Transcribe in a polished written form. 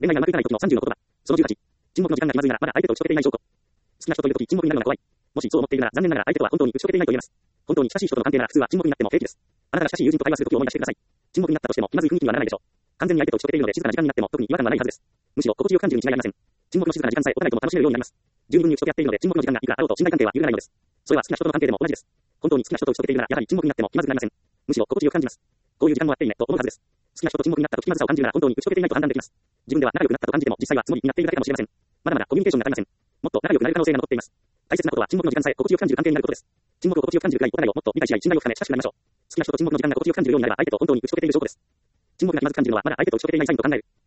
恋愛がうまくいかない時の30の言葉。その18。沈黙の時間が気まずいならまだ相手と打ち解けていない証拠。好きな人といる時沈黙になるのが怖い。もしそう思っているなら残念ながら相手とは本当に打ち解けていないと言えます。本当に親しい人との関係なら普通は沈黙になっても平気です。あなたが親しい友人と会話する時を思い出してください。沈黙になったとしても気まずい雰囲気にはならないでしょう。完全に相手と打ち解けているので静かな時間になっても特に違和感はないはずです。むしろ心地よく感じるに違いありません。沈黙の静かな時間さえお互いとも楽しめるようになります。十分に打ち解け合っているので沈黙の時間がいくらあろうと信頼関係は揺るがないのです。それは好きな人との関係でも同じです。本当に好きな人と打ち解けているならやはり沈黙になっても気まずくなりません。むしろ心地よく感じます。こういう時間もあっていいねと思うはずです。好きな人と沈黙になったと気まずさを感じるなら本当に打ち解けていないと判断できます。自分では仲良くなったと感じても実際は積もりになっているだけかもしれません。まだまだコミュニケーションが足りません。もっと仲良くなる可能性が残っています。大切なことは沈黙の時間さえ心地よく感じる関係になることです。沈黙を心地よく感じるくらいお互いをもっと理解し合い信頼を深め親しくなりましょう。好きな人と沈黙の時間が心地よく感じるようになれば相手と本当に打ち解けている証拠です。沈黙が気まずく感じるのはまだ相手と打ち解けていないサインと考える。